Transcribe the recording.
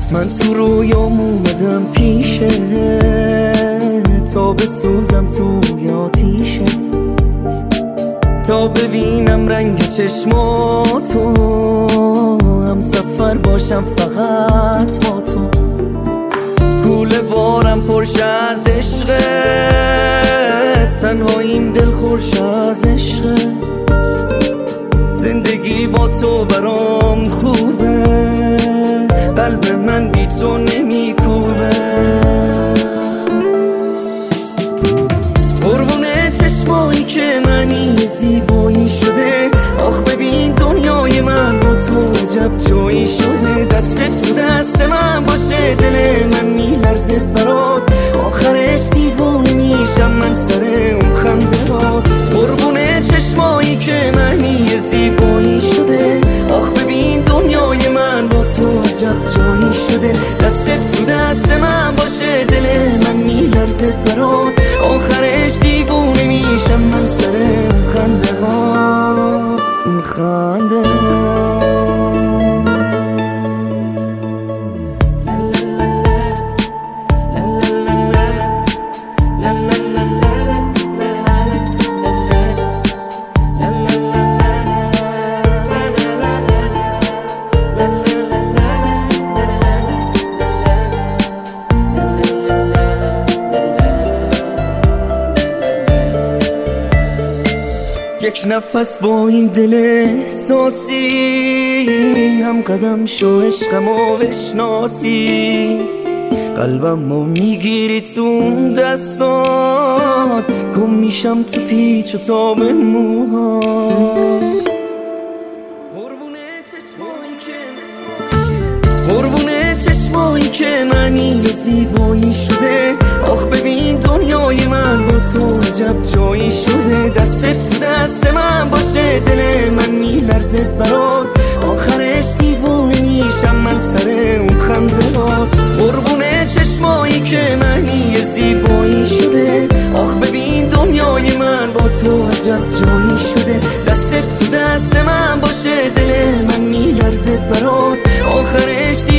من تو رویام اومدم پیشت تا بسوزم توی آتیشت، تا ببینم رنگ چشماتو، هم سفر باشم فقط با تو. کوله بارم پرش از عشقت، تنهاییم دل خورش از عشقت. زندگی با تو برام خوبه، قلب من بی تو نمیکوبه. قربونه چشمایی که منی زیبایی شده، آخ ببین دنیای من با تو عجب جایی شده. دست تو دست من باشه دل من میلرزه برات، آخرش دیوونه میشم من سر اون خنده را. قربونه چشمایی که منی زیبایی شده، آخ ببین دنیای من با تو عجب جایی شده. دست تو دست من باشه دل من میلرزه برات، آخرش دیوونه میشم من سر اون خنده هات، اون خنده هات. یک نفس با این دل احساسی، هم قدم شو عشقمو بشناسی. قلبمو میگیری تو اون دستات، گم میشم تو پیچ و تاب موهات. قربونه چشمایی که منی زیبایی شده، آخ ببین دنیای من با تو عجب جایی شده. دست تو دست من باشه دل من میلرزه برات، آخرش دیوونه میشم من سر اون خنده ها. قربونه چشمایی که منی زیبایی شده، آخ ببین دنیای من با تو عجب جایی شده. دست تو دست من باشه دل من میلرزه برات، آخرش